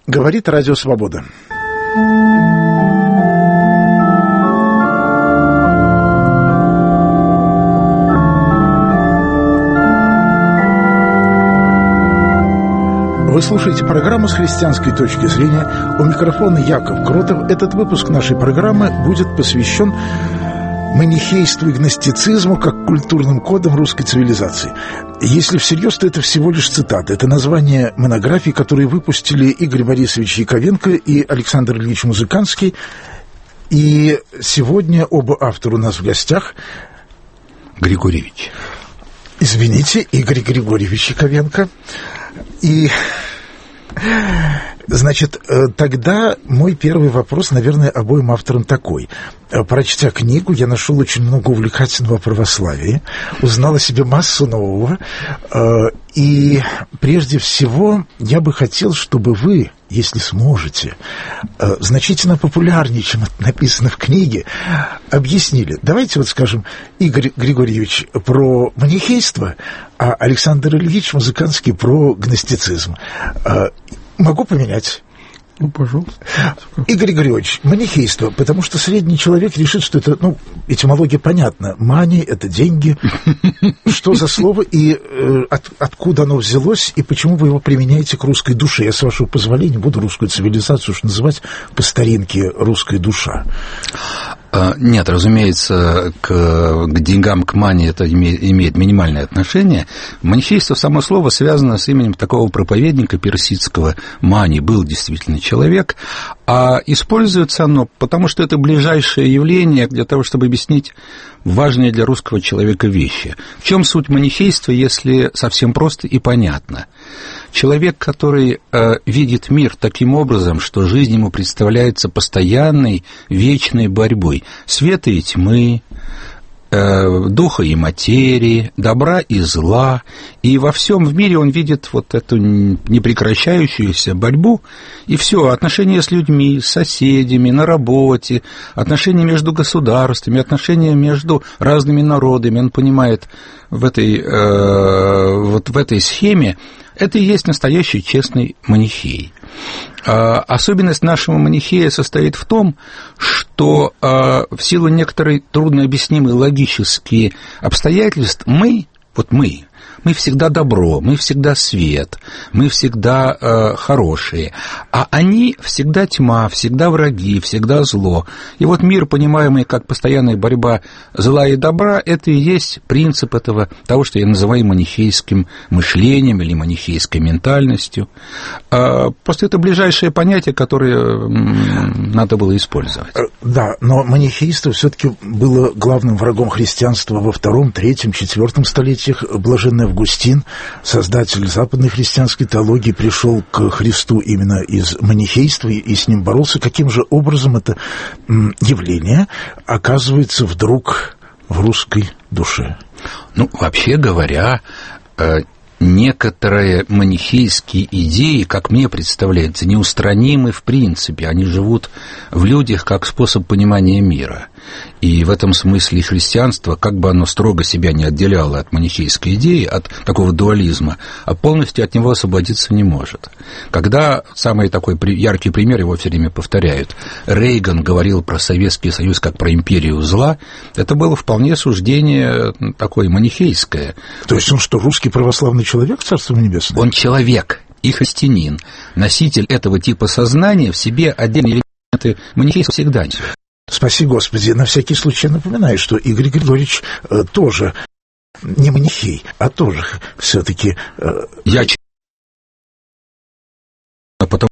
Говорит Радио Свобода. Вы слушаете программу «С христианской точки зрения». У микрофона Яков Кротов. Этот выпуск нашей программы будет посвящен манихейству и гностицизму как культурным кодам русской цивилизации. Если всерьез, то это всего лишь цитата. Это название монографий, которые выпустили Игорь Борисович Яковенко и Александр Ильич Музыканский. И сегодня оба автора у нас в гостях. Григорьевич. Извините, Игорь Григорьевич Яковенко. И, значит, тогда мой первый вопрос, наверное, обоим авторам такой. Прочтя книгу, я нашел очень много увлекательного о православии, узнал о себе массу нового. И прежде всего я бы хотел, чтобы вы, если сможете, значительно популярнее, чем это написано в книге, объяснили. Давайте вот скажем, Игорь Григорьевич про манихейство, а Александр Ильич Музыканский про гностицизм. Могу поменять? Ну, пожалуйста. Игорь Григорьевич, манихейство, потому что средний человек решит, что это, этимология понятна. Мани — это деньги. Что за слово и откуда оно взялось, и почему вы его применяете к русской душе? Я, с вашего позволения, буду русскую цивилизацию уж называть по старинке «русская душа». Нет, разумеется, к деньгам, к мани это имеет минимальное отношение. Манихейство, само слово, связано с именем такого проповедника персидского. Мани был действительно человек, а используется оно, потому что это ближайшее явление для того, чтобы объяснить важные для русского человека вещи. В чем суть манихейства, если совсем просто и понятно? Человек, который видит мир таким образом, что жизнь ему представляется постоянной, вечной борьбой света и тьмы, духа и материи, добра и зла, и во всем в мире он видит вот эту непрекращающуюся борьбу, и все, отношения с людьми, с соседями, на работе, отношения между государствами, отношения между разными народами, он понимает в этой схеме, это и есть настоящий честный манихей. Особенность нашего манихея состоит в том, что в силу некоторой труднообъяснимой логические обстоятельств мы всегда добро, мы всегда свет, мы всегда хорошие, а они всегда тьма, всегда враги, всегда зло. И вот мир, понимаемый как постоянная борьба зла и добра, это и есть принцип того, что я называю манихейским мышлением или манихейской ментальностью. Просто это ближайшее понятие, которое надо было использовать. Да, но манихейство все-таки было главным врагом христианства во II, III, IV столетиях. Блаженный Августин, создатель западной христианской теологии, пришел к Христу именно из манихейства и с ним боролся. Каким же образом это явление оказывается вдруг в русской душе? Вообще говоря, некоторые манихейские идеи, как мне представляется, неустранимы в принципе. Они живут в людях как способ понимания мира. И в этом смысле христианство, как бы оно строго себя не отделяло от манихейской идеи, от такого дуализма, а полностью от него освободиться не может. Когда, самый такой яркий пример, его все время повторяют, Рейган говорил про Советский Союз как про империю зла, это было вполне суждение такое манихейское. То есть он что, русский православный человек, Царство Небесное? Он человек и христианин, носитель этого типа сознания, в себе отдельные элементы манихейства всегда несет. Спаси Господи, на всякий случай напоминаю, что Игорь Григорьевич тоже не манихей, а тоже все-таки... Я потом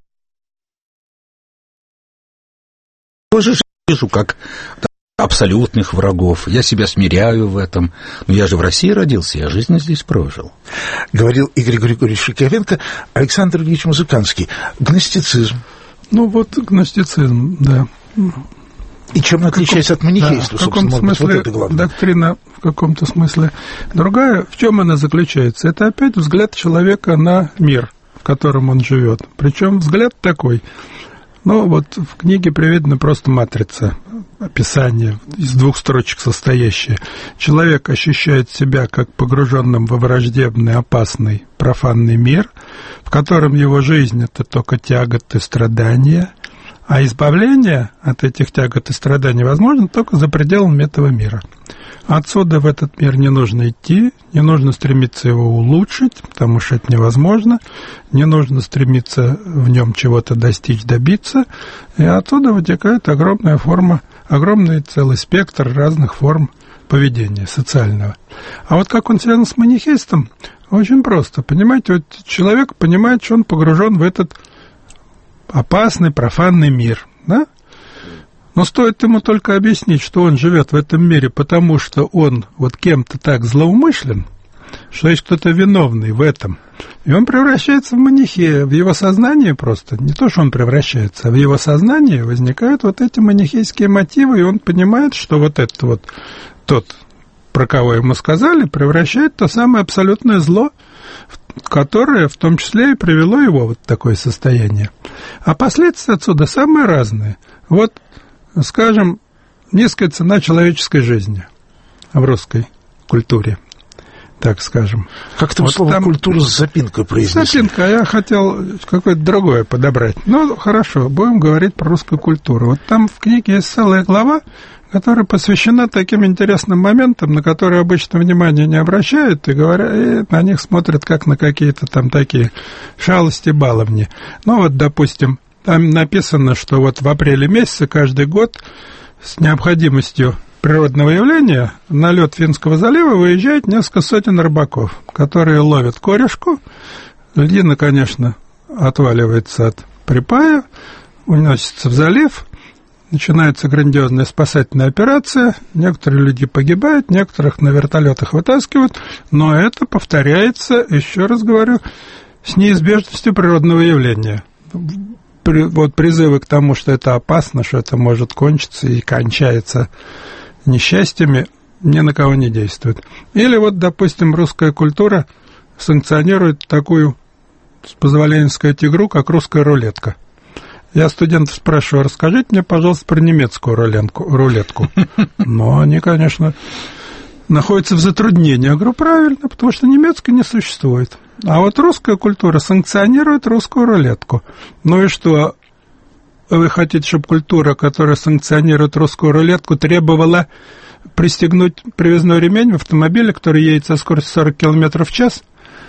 тоже вижу как абсолютных врагов, я себя смиряю в этом, но я же в России родился, я жизнь здесь прожил. Говорил Игорь Григорьевич Яковенко. Александр Ильич Музыканский. Гностицизм. Гностицизм, да. И чем он отличается от манихейства, в каком-то смысле доктрина в каком-то смысле другая. В чем она заключается? Это опять взгляд человека на мир, в котором он живет. Причем взгляд такой: Ну, вот в книге приведена просто матрица описания, из 2 строчек состоящая. Человек ощущает себя как погруженным во враждебный, опасный, профанный мир, в котором его жизнь – это только тяготы, страдания, а избавление от этих тягот и страданий возможно только за пределами этого мира. Отсюда в этот мир не нужно идти, не нужно стремиться его улучшить, потому что это невозможно, не нужно стремиться в нем чего-то достичь, добиться, и оттуда вытекает огромный целый спектр разных форм поведения социального. А вот как он связан с манихейством, очень просто. Понимаете, вот человек понимает, что он погружен в этот опасный, профанный мир, да? Но стоит ему только объяснить, что он живет в этом мире, потому что он вот кем-то так злоумышлен, что есть кто-то виновный в этом. И он превращается в манихея. В его сознании просто, не то, что он превращается, а в его сознании возникают вот эти манихейские мотивы, и он понимает, что вот это вот тот, про кого ему сказали, превращает в то самое абсолютное зло, которое в том числе и привело его вот в такое состояние. А последствия отсюда самые разные. Вот, скажем, низкая цена человеческой жизни в русской культуре, так скажем. Как-то вот слово «культура» с запинкой произнесли. Запинка, а я хотел какое-то другое подобрать. Ну, хорошо, будем говорить про русскую культуру. Вот там в книге есть целая глава, которая посвящена таким интересным моментам, на которые обычно внимания не обращают, и на них смотрят как на какие-то там такие шалости, баловни. Ну, вот, допустим, там написано, что вот в апреле месяце каждый год с необходимостью природного явления на лед Финского залива выезжает несколько сотен рыбаков, которые ловят корешку. Льдина, конечно, отваливается от припая, уносится в залив, начинается грандиозная спасательная операция, некоторые люди погибают, некоторых на вертолетах вытаскивают, но это повторяется, еще раз говорю, с неизбежностью природного явления. Вот призывы к тому, что это опасно, что это может кончиться и кончается несчастьями, ни на кого не действует. Или вот, допустим, русская культура санкционирует такую, с позволения сказать, игру, как русская рулетка. Я студентов спрашиваю, расскажите мне, пожалуйста, про немецкую рулетку. Но они, конечно, находятся в затруднении. Я говорю, правильно, потому что немецкой не существует. А вот русская культура санкционирует русскую рулетку. Ну и что? Вы хотите, чтобы культура, которая санкционирует русскую рулетку, требовала пристегнуть привязной ремень в автомобиле, который едет со скоростью 40 км в час?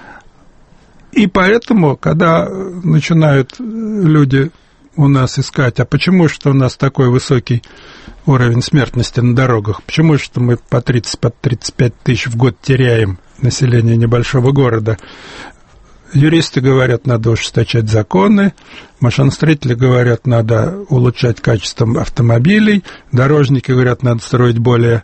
И поэтому, когда начинают люди у нас искать, а почему что у нас такой высокий уровень смертности на дорогах, почему что мы по 30-35 тысяч в год теряем население небольшого города, юристы говорят, надо ужесточать законы, машиностроители говорят, надо улучшать качество автомобилей, дорожники говорят, надо строить более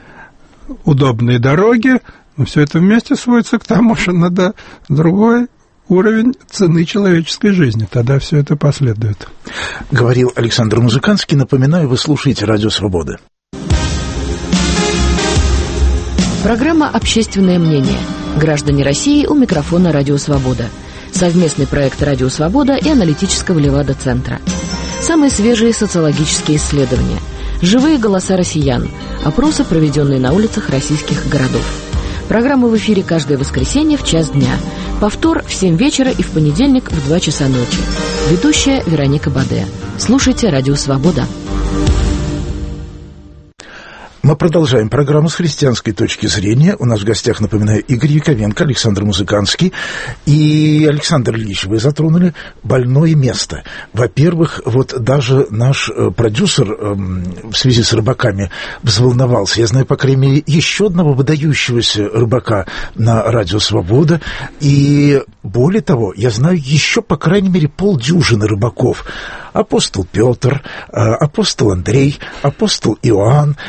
удобные дороги, но все это вместе сводится к тому, что надо другой уровень цены человеческой жизни. Тогда все это последует. Говорил Александр Музыканский. Напоминаю, вы слушаете «Радио Свобода». Программа «Общественное мнение». Граждане России у микрофона «Радио Свобода». Совместный проект «Радио Свобода» и аналитического Левада-центра. Самые свежие социологические исследования. Живые голоса россиян. Опросы, проведенные на улицах российских городов. Программа в эфире каждое воскресенье в час дня. Повтор в 7 вечера и в понедельник в 2 часа ночи. Ведущая Вероника Баде. Слушайте «Радио Свобода». Мы продолжаем программу с христианской точки зрения. У нас в гостях, напоминаю, Игорь Яковенко, Александр Музыканский. И, Александр Ильич, вы затронули больное место. Во-первых, вот даже наш продюсер в связи с рыбаками взволновался. Я знаю, по крайней мере, еще одного выдающегося рыбака на «Радио Свобода». И более того, я знаю еще, по крайней мере, полдюжины рыбаков. Апостол Петр, апостол Андрей, апостол Иоанн, в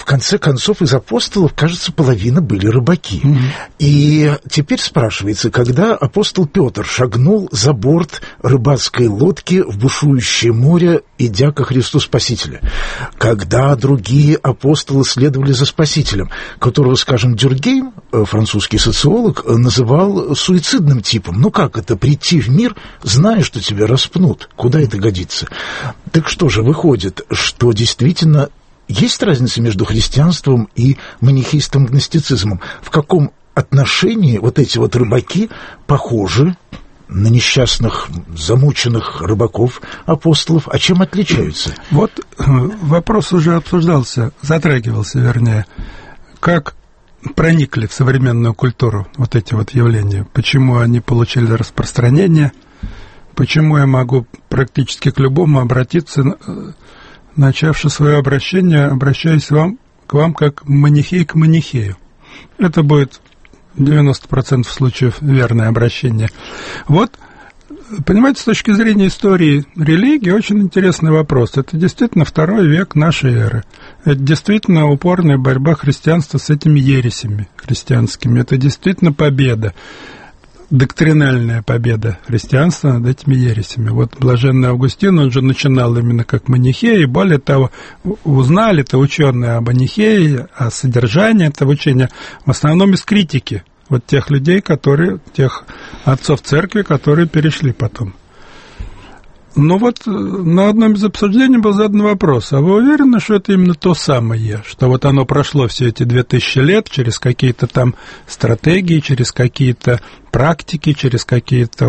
конце концов, из апостолов, кажется, половина были рыбаки. И теперь спрашивается, когда апостол Петр шагнул за борт рыбацкой лодки в бушующее море, идя ко Христу Спасителя, когда другие апостолы следовали за Спасителем, которого, скажем, Дюргейм, французский социолог, называл суицидным типом. Ну как это, прийти в мир, зная, что тебя распнут? Куда это годится? Так что же, выходит, что действительно есть разница между христианством и манихейским гностицизмом? В каком отношении вот эти вот рыбаки похожи на несчастных, замученных рыбаков, апостолов, а чем отличаются? Вот вопрос уже обсуждался, затрагивался, вернее, как проникли в современную культуру вот эти вот явления, почему они получили распространение, почему я могу практически к любому обратиться, начавши свое обращение, обращаясь к вам как манихей к манихею. Это будет 90% случаев верное обращение. Вот, понимаете, с точки зрения истории религии, очень интересный вопрос. Это действительно 2 век нашей эры. Это действительно упорная борьба христианства с этими ересями христианскими. Это действительно победа, доктринальная победа христианства над этими ересями. Вот блаженный Августин, он же начинал именно как манихей, и более того, узнали-то ученые об манихее, о содержании этого учения, в основном из критики вот тех людей, тех отцов церкви, которые перешли потом. Но вот на одном из обсуждений был задан вопрос, а вы уверены, что это именно то самое, что вот оно прошло все эти 2000 лет через какие-то там стратегии, через какие-то практики, через какие-то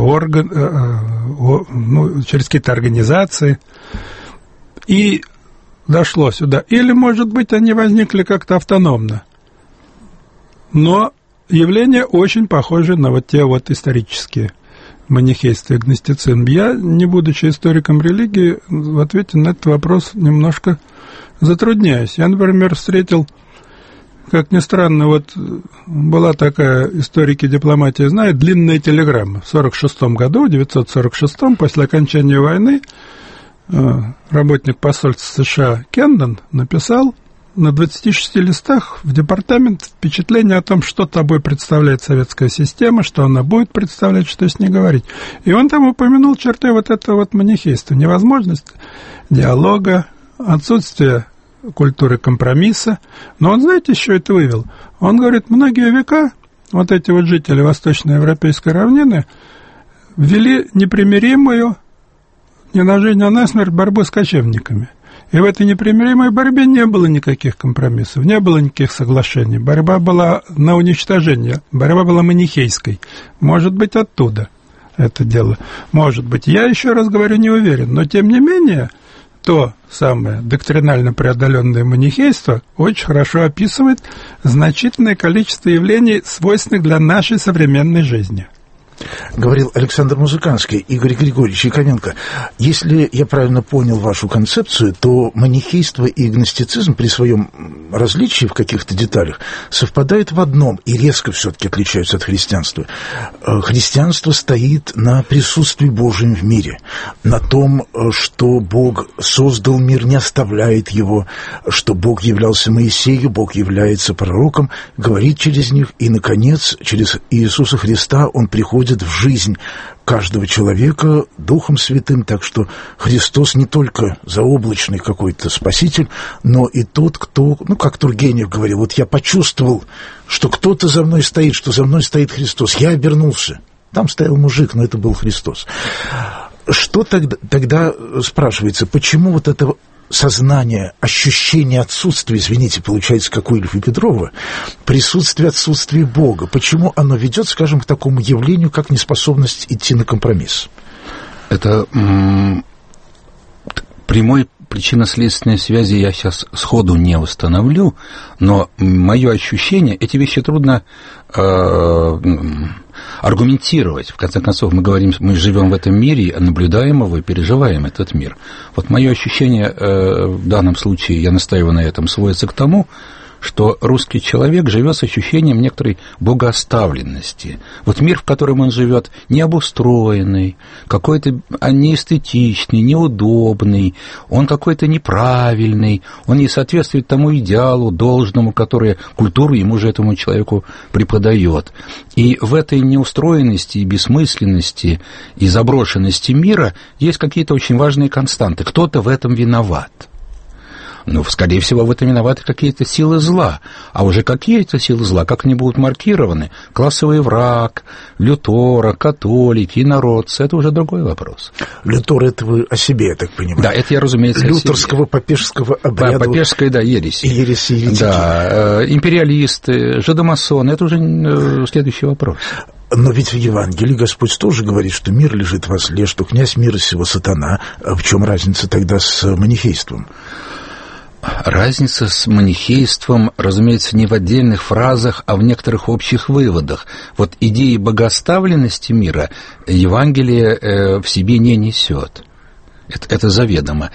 через какие-то организации, и дошло сюда? Или, может быть, они возникли как-то автономно, но явления очень похожи на вот те вот исторические. Манихейство и гностицизм. Я, не будучи историком религии, в ответе на этот вопрос немножко затрудняюсь. Я, например, встретил, как ни странно, вот была такая, историки дипломатии знают, длинная телеграмма. В 1946 после окончания войны, работник посольства США Кендон написал на 26 листах в департамент впечатление о том, что собой представляет советская система, что она будет представлять, что с ней говорить. И он там упомянул черты вот этого вот манихейства. Невозможность диалога, отсутствие культуры компромисса. Но он, знаете, еще это вывел? Он говорит, многие века вот эти вот жители восточноевропейской равнины ввели непримиримую, не на жизнь, а на смерть борьбу с кочевниками. И в этой непримиримой борьбе не было никаких компромиссов, не было никаких соглашений. Борьба была на уничтожение, борьба была манихейской. Может быть, оттуда это дело. Может быть. Я еще раз говорю, не уверен. Но, тем не менее, то самое доктринально преодоленное манихейство очень хорошо описывает значительное количество явлений, свойственных для нашей современной жизни. Говорил Александр Музыканский, Игорь Григорьевич Яковенко. Если я правильно понял вашу концепцию, то манихейство и гностицизм при своем различии в каких-то деталях совпадают в одном и резко все-таки отличаются от христианства. Христианство стоит на присутствии Божьем в мире, на том, что Бог создал мир, не оставляет его, что Бог являлся Моисею, Бог является пророком, говорит через них, и, наконец, через Иисуса Христа Он приходит в жизнь каждого человека Духом Святым, так что Христос не только заоблачный какой-то Спаситель, но и тот, кто, как Тургенев говорил, вот я почувствовал, что кто-то за мной стоит, что за мной стоит Христос, я обернулся, там стоял мужик, но это был Христос. Что тогда спрашивается, почему вот это сознание, ощущение отсутствия, извините, получается, как у Ильфа и Петрова, присутствие отсутствия Бога, почему оно ведет, скажем, к такому явлению, как неспособность идти на компромисс? Это прямой причинно-следственной связи я сейчас сходу не установлю, но мое ощущение, эти вещи трудно аргументировать. В конце концов, мы живем в этом мире, наблюдаем его и переживаем этот мир. Вот мое ощущение в данном случае, я настаиваю на этом, сводится к тому, что русский человек живет с ощущением некоторой богооставленности. Вот мир, в котором он живет, необустроенный, какой-то неэстетичный, неудобный, он какой-то неправильный, он не соответствует тому идеалу должному, который культура ему же, этому человеку, преподает. И в этой неустроенности и бессмысленности и заброшенности мира есть какие-то очень важные константы. Кто-то в этом виноват. Ну, скорее всего, в этом виноваты какие-то силы зла. А уже какие это силы зла, как они будут маркированы? Классовый враг, Лютора, католики, инородцы — это уже другой вопрос. Лютор — это вы о себе, я так понимаю. Да, это я, разумеется, о себе. Лютерского, попежского обряда. Попежская, да, ересь. Ересь, еретики. Да, империалисты, жидомасоны — это уже следующий вопрос. Но ведь в Евангелии Господь тоже говорит, что мир лежит во зле, что князь мира сего сатана. В чем разница тогда с манихейством? Разница с манихейством, разумеется, не в отдельных фразах, а в некоторых общих выводах. Вот идеи богооставленности мира Евангелие в себе не несет. Это заведомо.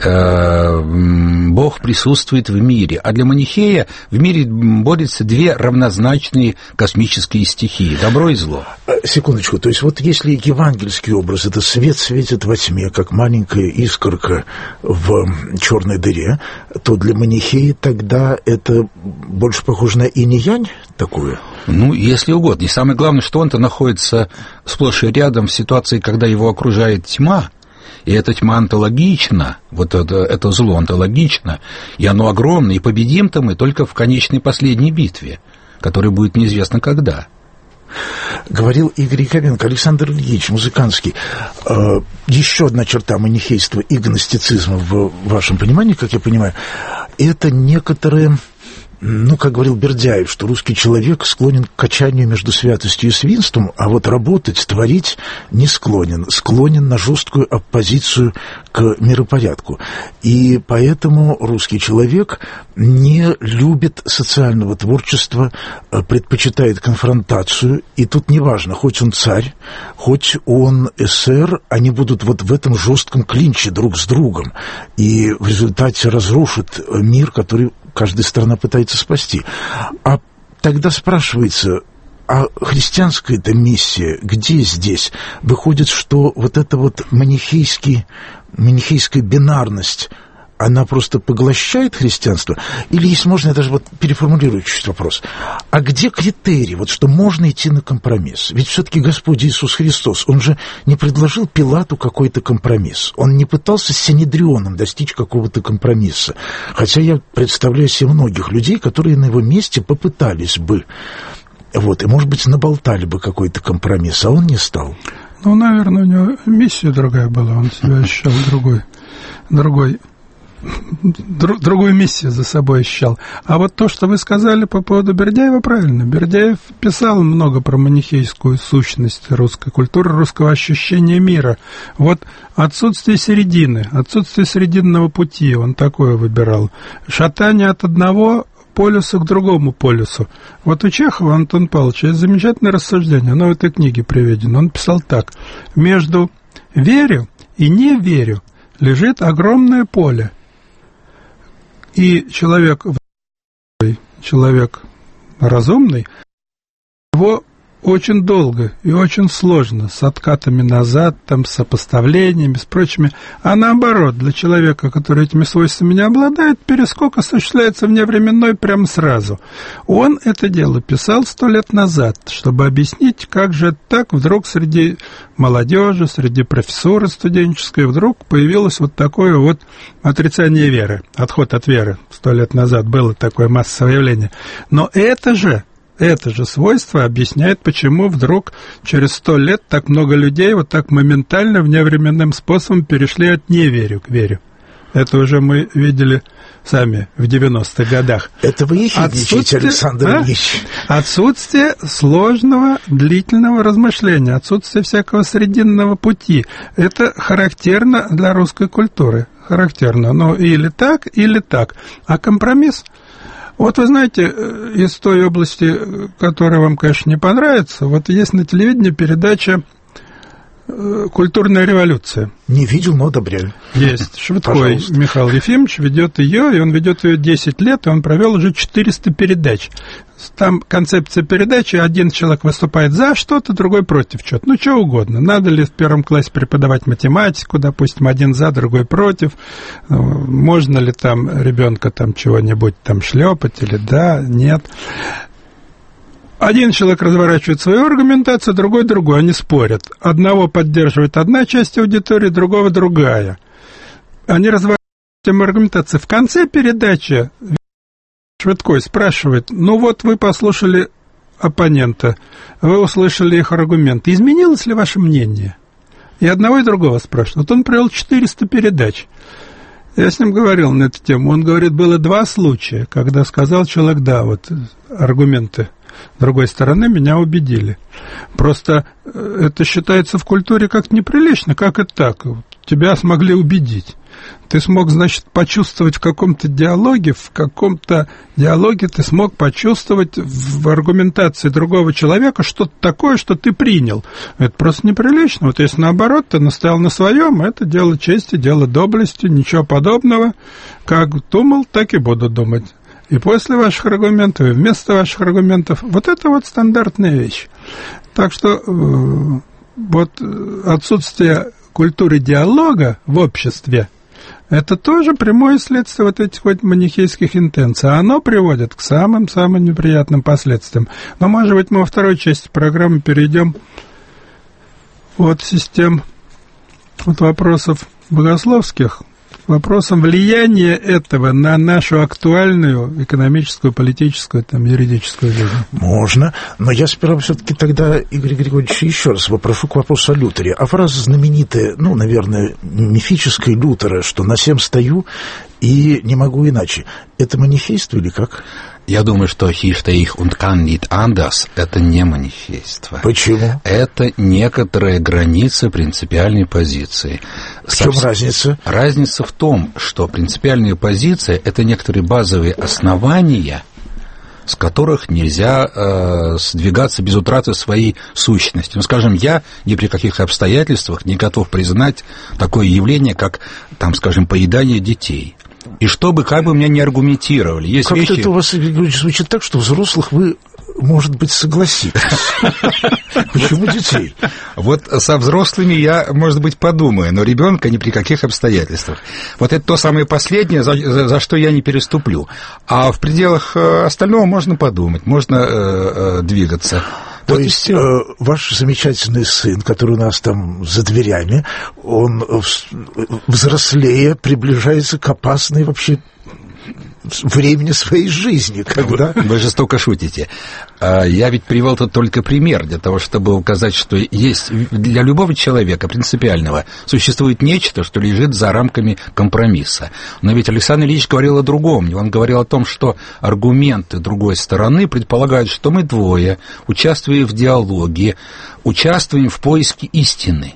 Бог присутствует в мире, а для манихея в мире борются две равнозначные космические стихии – добро и зло. Секундочку, то есть вот если евангельский образ – это свет светит во тьме, как маленькая искорка в черной дыре, то для манихея тогда это больше похоже на инь-янь такое? Ну, если угодно. И самое главное, что он-то находится сплошь и рядом в ситуации, когда его окружает тьма. И эта тьма онтологична, вот это зло онтологично, и оно огромное, и победим-то мы только в конечной последней битве, которая будет неизвестно когда. Говорил Игорь Яковенко. Александр Ильич, музыкантский. Еще одна черта манихейства и гностицизма в вашем понимании, как я понимаю, это некоторые... Ну, как говорил Бердяев, что русский человек склонен к качанию между святостью и свинством, а вот работать, творить не склонен. Склонен на жесткую оппозицию к миропорядку. И поэтому русский человек не любит социального творчества, предпочитает конфронтацию. И тут неважно, хоть он царь, хоть он эсер, они будут вот в этом жестком клинче друг с другом. И в результате разрушат мир, который каждая страна пытается спасти. А тогда спрашивается, а христианская-то миссия где здесь? Выходит, что вот эта вот манихейская бинарность, она просто поглощает христианство? Или, если можно, я даже вот переформулирую чуть-чуть вопрос. А где критерий, вот что можно идти на компромисс? Ведь все-таки Господь Иисус Христос, Он же не предложил Пилату какой-то компромисс. Он не пытался с Синедрионом достичь какого-то компромисса. Хотя я представляю себе многих людей, которые на его месте попытались бы. Вот, и, может быть, наболтали бы какой-то компромисс, а он не стал. Ну, наверное, у него миссия другая была. Он себя ощущал другую миссию за собой ощущал. А вот то, что вы сказали по поводу Бердяева, правильно. Бердяев писал много про манихейскую сущность русской культуры, русского ощущения мира. Вот отсутствие середины, отсутствие срединного пути, он такое выбирал. Шатание от одного полюса к другому полюсу. Вот у Чехова, Антон Павлович, есть замечательное рассуждение, оно в этой книге приведено. Он писал так: между верю и не верю лежит огромное поле. И человек разумный, его очень долго и очень сложно, с откатами назад, там, с сопоставлениями, с прочими. А наоборот, для человека, который этими свойствами не обладает, перескок осуществляется вневременной прямо сразу. Он это дело писал 100 лет назад, чтобы объяснить, как же так вдруг среди молодежи, среди профессуры студенческой вдруг появилось вот такое вот отрицание веры, отход от веры. 100 лет назад было такое массовое явление. Но это же свойство объясняет, почему вдруг через 100 лет так много людей вот так моментально, вневременным способом перешли от неверию к вере. Это уже мы видели сами в 90-х годах. Это вы ехидничаете, Александр Ильич. Отсутствие сложного, длительного размышления, отсутствие всякого срединного пути. Это характерно для русской культуры. Характерно. Ну, или так. А компромисс... Вот вы знаете, из той области, которая вам, конечно, не понравится, вот есть на телевидении передача «Культурная революция». Не видел, но одобряю. Есть. Швидкой Михаил Ефимович ведет ее, и он ведет ее 10 лет, и он провел уже 400 передач. Там концепция передачи: один человек выступает за что-то, другой против чего-то. Ну, что угодно. Надо ли в первом классе преподавать математику, допустим, один за, другой против. Можно ли там ребенка там чего-нибудь там шлепать или да, нет. Один человек разворачивает свою аргументацию, другой другую. Они спорят. Одного поддерживает одна часть аудитории, другого другая. Они разворачивают тему аргументации. В конце передачи Швидкой спрашивает: ну вот вы послушали оппонента, вы услышали их аргументы. Изменилось ли ваше мнение? И одного и другого спрашивают. Вот он провел 400 передач. Я с ним говорил на эту тему. Он говорит, было 2 случая, когда сказал человек: да, вот аргументы другой стороны меня убедили. Просто это считается в культуре как неприлично. Как это так? Тебя смогли убедить. Ты смог, значит, почувствовать в каком-то диалоге ты смог почувствовать в аргументации другого человека что-то такое, что ты принял. Это просто неприлично. Вот если наоборот, ты настоял на своем, это дело чести, дело доблести, ничего подобного. Как думал, так и буду думать. И после ваших аргументов, и вместо ваших аргументов. Вот это вот стандартная вещь. Так что вот отсутствие культуры диалога в обществе — это тоже прямое следствие вот этих вот манихейских интенций. А оно приводит к самым-самым неприятным последствиям. Но, может быть, мы во второй части программы перейдем от систем, от вопросов богословских, вопросом влияния этого на нашу актуальную экономическую, политическую, там, юридическую жизнь. Можно, но я сперва все-таки тогда, Игорь Григорьевич, еще раз вопрошу к вопросу о Лютере. А фраза знаменитая, ну, наверное, мифическая Лютера, что на всем стою и не могу иначе. Это манифейство или как? Я думаю, что «Hier stehe ich und kann nicht anders» — это не манифейство. Почему? Это некоторая граница принципиальной позиции. В чем разница? Разница в том, что принципиальная позиция — это некоторые базовые основания, с которых нельзя сдвигаться без утраты своей сущности. Ну, скажем, я ни при каких обстоятельствах не готов признать такое явление, как, там, скажем, поедание детей. И чтобы как бы меня не аргументировали. Есть как-то вещи... это у вас звучит так, что взрослых вы, может быть, согласитесь. Почему детей? Вот со взрослыми я, может быть, подумаю, но ребенка ни при каких обстоятельствах. Вот это то самое последнее, за что я не переступлю. А в пределах остального можно подумать, можно двигаться. То есть ваш замечательный сын, который у нас там за дверями, он, взрослея, приближается к опасной вообще времени своей жизни, когда... Вы жестоко шутите. Я ведь привел тут только пример для того, чтобы указать, что есть для любого человека принципиального существует нечто, что лежит за рамками компромисса. Но ведь Александр Ильич говорил о другом. Он говорил о том, что аргументы другой стороны предполагают, что мы двое, участвуя в диалоге, участвуем в поиске истины.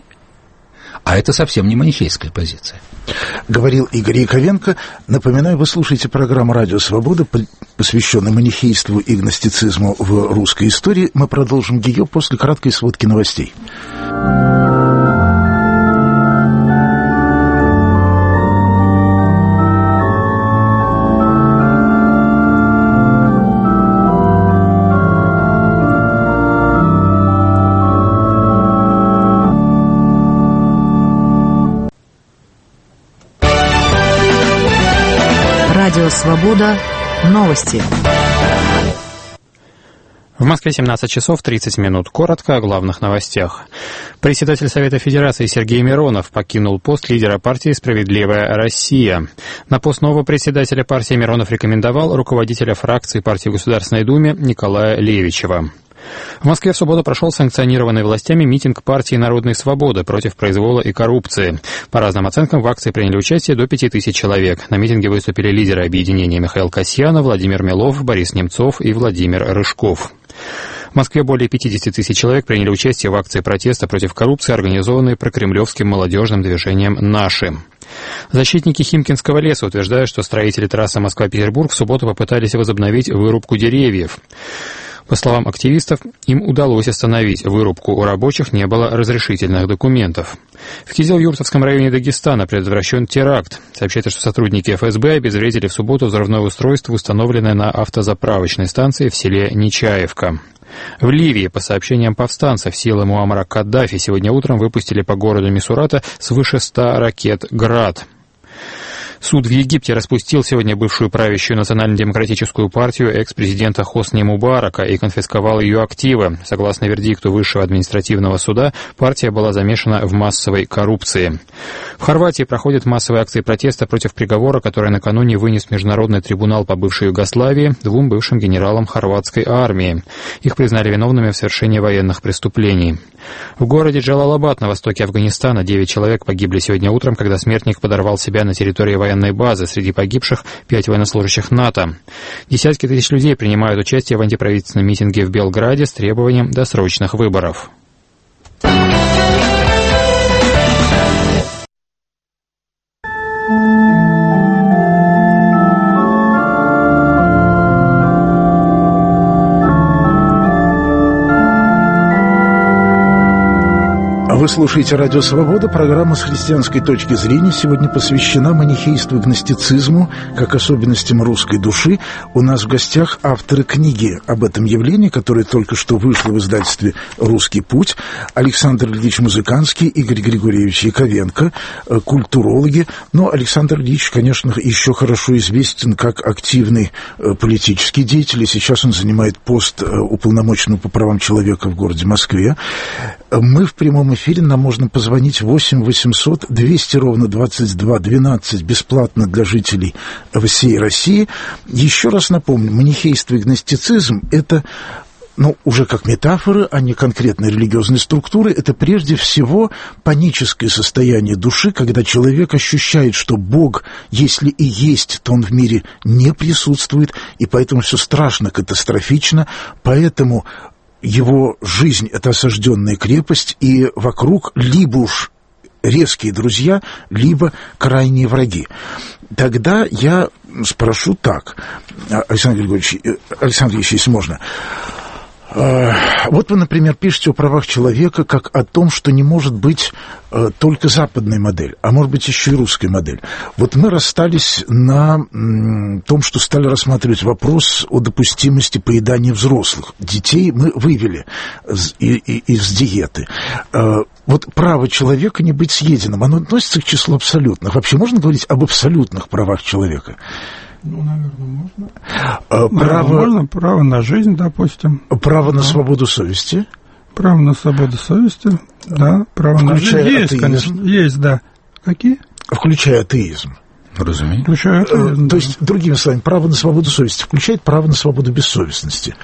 А это совсем не манихейская позиция. Говорил Игорь Яковенко. Напоминаю, вы слушаете программу «Радио Свобода», посвященную манихейству и гностицизму в русской истории. Мы продолжим ее после краткой сводки новостей. Радио «Свобода». Новости. В Москве 17 часов 30 минут. Коротко о главных новостях. Председатель Совета Федерации Сергей Миронов покинул пост лидера партии «Справедливая Россия». На пост нового председателя партии Миронов рекомендовал руководителя фракции партии в Государственной Думе Николая Левичева. В Москве в субботу прошел санкционированный властями митинг партии «Народная свобода» против произвола и коррупции. По разным оценкам в акции приняли участие до 5000 человек. На митинге выступили лидеры объединения Михаил Касьянов, Владимир Милов, Борис Немцов и Владимир Рыжков. В Москве более 50 тысяч человек приняли участие в акции протеста против коррупции, организованной прокремлевским молодежным движением «Наши». Защитники Химкинского леса утверждают, что строители трассы Москва-Петербург в субботу попытались возобновить вырубку деревьев. По словам активистов, им удалось остановить вырубку, у рабочих не было разрешительных документов. В Кизил-Юртовском районе Дагестана предотвращен теракт. Сообщается, что сотрудники ФСБ обезвредили в субботу взрывное устройство, установленное на автозаправочной станции в селе Нечаевка. В Ливии, по сообщениям повстанцев, силы Муаммара Каддафи сегодня утром выпустили по городу Мисурата свыше 100 ракет «Град». Суд в Египте распустил сегодня бывшую правящую национально-демократическую партию экс-президента Хосни Мубарака и конфисковал ее активы. Согласно вердикту Высшего административного суда, партия была замешана в массовой коррупции. В Хорватии проходят массовые акции протеста против приговора, который накануне вынес Международный трибунал по бывшей Югославии 2 бывшим генералам хорватской армии. Их признали виновными в совершении военных преступлений. В городе Джалалабад на востоке Афганистана 9 человек погибли сегодня утром, когда смертник подорвал себя на территории военной базы. Среди погибших 5 военнослужащих НАТО. Десятки тысяч людей принимают участие в антиправительственном митинге в Белграде с требованием досрочных выборов. Вы слушаете «Радио Свобода». Программа «С христианской точки зрения» сегодня посвящена манихейству и гностицизму как особенностям русской души. У нас в гостях авторы книги об этом явлении, которая только что вышла в издательстве «Русский путь». Александр Ильич Музыканский, Игорь Григорьевич Яковенко, культурологи. Но Александр Ильич, конечно, еще хорошо известен как активный политический деятель, и сейчас он занимает пост уполномоченного по правам человека в городе Москве. Мы в прямом эфире, нам можно позвонить 8 800 200 ровно 22 12, бесплатно для жителей всей России. Еще раз напомню, манихейство и гностицизм – это, уже как метафоры, а не конкретные религиозные структуры, это прежде всего паническое состояние души, когда человек ощущает, что Бог, если и есть, то Он в мире не присутствует, и поэтому все страшно, катастрофично, поэтому его жизнь – это осажденная крепость, и вокруг либо уж резкие друзья, либо крайние враги. Тогда я спрошу так, Александр Григорьевич, если можно. Вот вы, например, пишете о правах человека как о том, что не может быть только западная модель, а может быть еще и русская модель. Вот мы расстались на том, что стали рассматривать вопрос о допустимости поедания взрослых. Детей мы вывели из диеты. Вот право человека не быть съеденным, оно относится к числу абсолютных. Вообще можно говорить об абсолютных правах человека? Наверное, можно. Право на жизнь, допустим. Право на свободу совести. Право на свободу совести, да. Право на жизнь есть, атеизм. Конечно. Есть, да. Какие? Включая атеизм. Разумеется. Включая атеизм, то есть, другими словами, право на свободу совести включает право на свободу бессовестности.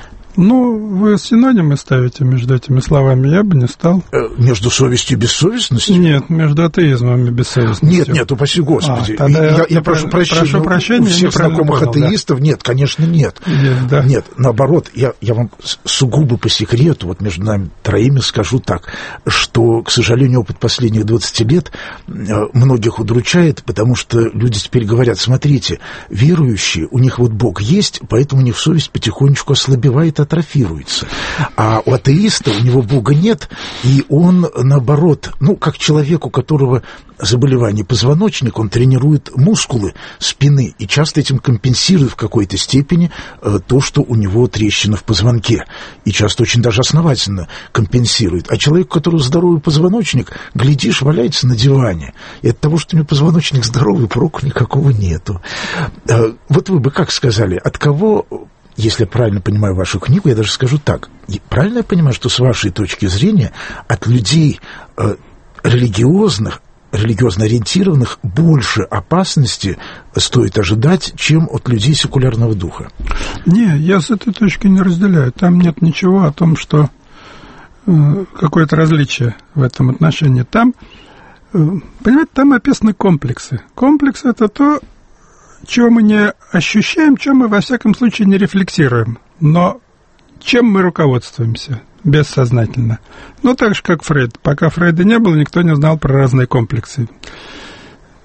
Вы синонимы ставите между этими словами, я бы не стал. Между совестью и бессовестностью? Нет, между атеизмом и бессовестностью. Нет, упаси Господи. Я прошу прощения. У всех знакомых атеистов нет, конечно, нет. Нет, наоборот, я вам сугубо по секрету, вот между нами троими скажу так, что, к сожалению, опыт последних 20 лет многих удручает, потому что люди теперь говорят, смотрите, верующие, у них вот Бог есть, поэтому у них совесть потихонечку ослабевает, атрофируется. А у атеиста у него Бога нет, и он, наоборот, как человек, у которого заболевание позвоночника, он тренирует мускулы спины и часто этим компенсирует в какой-то степени то, что у него трещина в позвонке. И часто очень даже основательно компенсирует. А человек, у которого здоровый позвоночник, глядишь, валяется на диване. И от того, что у него позвоночник здоровый, проку никакого нету. Вот вы бы как сказали, от кого... Если я правильно понимаю вашу книгу, я даже скажу так. Правильно я понимаю, что с вашей точки зрения от людей религиозно ориентированных больше опасности стоит ожидать, чем от людей секулярного духа? Не, я с этой точки не разделяю. Там нет ничего о том, что какое-то различие в этом отношении. Там, понимаете, там описаны комплексы. Комплекс – это то, чего мы не ощущаем, чем мы, во всяком случае, не рефлексируем. Но чем мы руководствуемся бессознательно? Так же, как Фрейд. Пока Фрейда не было, никто не знал про разные комплексы.